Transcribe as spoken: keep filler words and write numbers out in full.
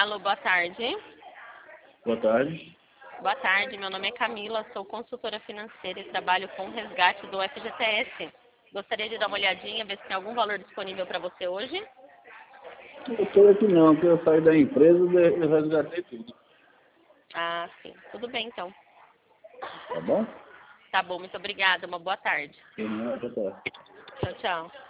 Alô, boa tarde. Boa tarde. Boa tarde, meu nome é Camila, sou consultora financeira e trabalho com o resgate do F G T S. Gostaria de dar uma olhadinha, ver se tem algum valor disponível para você hoje. Eu creio que não, porque eu saí da empresa e eu resgatei tudo. Ah, sim. Tudo bem, então. Tá bom? Tá bom, muito obrigada. Uma boa tarde. Sim, boa tarde. Tchau, tchau.